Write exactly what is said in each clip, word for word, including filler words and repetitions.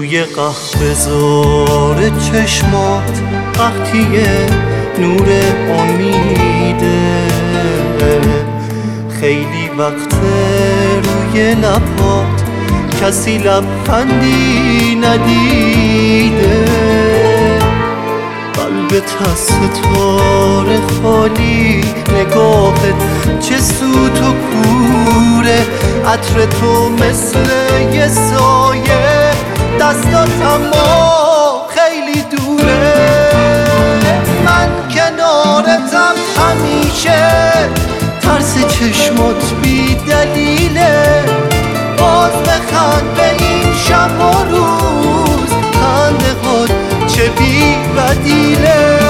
روی قهوه زار چشمات قحطیه نور امیده، خیلی وقت روی لبات کسی لبخندی ندیده. قلبت از ستاره خالی، نگاهت چه سوت و کوره، عطر تو مثل یه سایه، دستات اما خیلی دوره. من کنارتم همیشه، ترس چشمات بی دلیله، باز بخند به این شب و روز، خنده هات چه بی بدیله.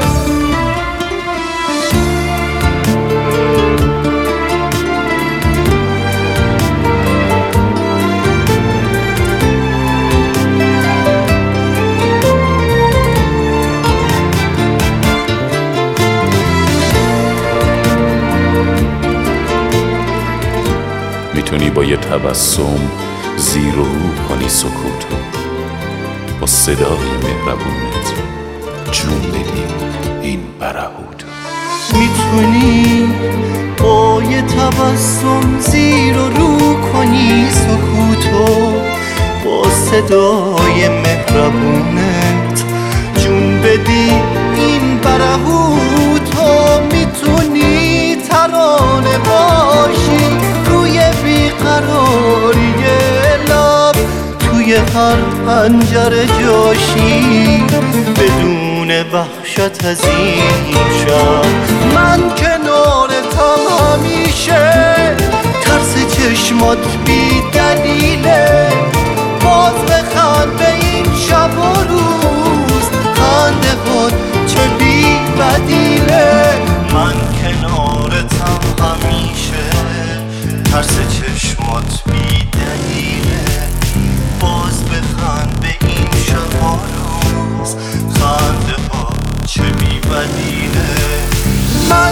میتونی با یه تبسم زیر و رو کنی سکوتو، با صدای مهربونت جون بدی این برهوتو. میتونی با یه تبسم زیر و رو کنی سکوتو، با صدای مهربونت جون بدی این برهوتو. میتونی ترانه باشی روی بیقراری لب، توی هر پنجره جاشی بدون وحشت از این شب. من کنارتم همیشه، ترس چشمات بی دلیله، باز بخند به این شب و روز، خنده هات چه بی بدیله. من کنارتم همیشه، ترس چشمات بی دلیله، باز بخند به این شب و روز، خنده ها چه بی بدیله. من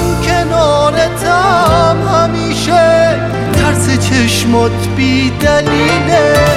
کنارتم همیشه، ترس چشمات بی دلیله،